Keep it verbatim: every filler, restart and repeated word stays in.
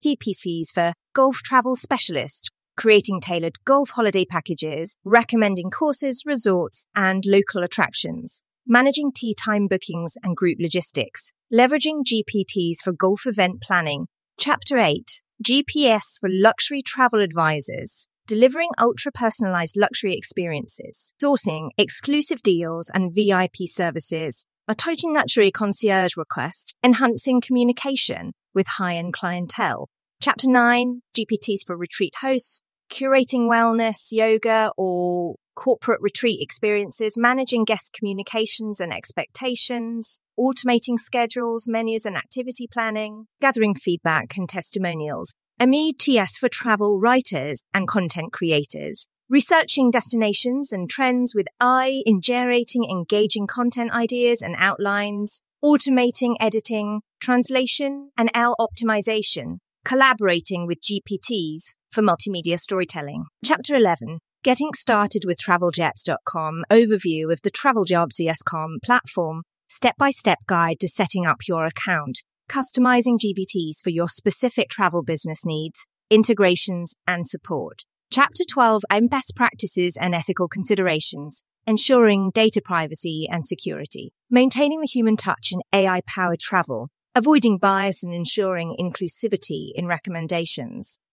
G P fees for golf travel specialists, creating tailored golf holiday packages, recommending courses, resorts, and local attractions, managing tee time bookings and group logistics, leveraging G P Ts for golf event planning. Chapter eight, G P S for luxury travel advisors, delivering ultra-personalized luxury experiences, sourcing exclusive deals and V I P services, a total luxury concierge request, enhancing communication with high-end clientele. Chapter nine, G P Ts for retreat hosts, curating wellness, yoga, or corporate retreat experiences, managing guest communications and expectations, automating schedules, menus and activity planning, gathering feedback and testimonials. M E T S for travel writers and content creators, researching destinations and trends with I in generating engaging content ideas and outlines, automating editing, translation, and L optimization, collaborating with G P Ts for multimedia storytelling. Chapter eleven, Getting Started with TravelJets dot com, overview of the TravelJobs dot com platform, step-by-step guide to setting up your account, customizing G P Ts for your specific travel business needs, integrations, and support. Chapter twelve, Best Practices and Ethical Considerations, ensuring data privacy and security, maintaining the human touch in A I-powered travel, avoiding bias and ensuring inclusivity in recommendations.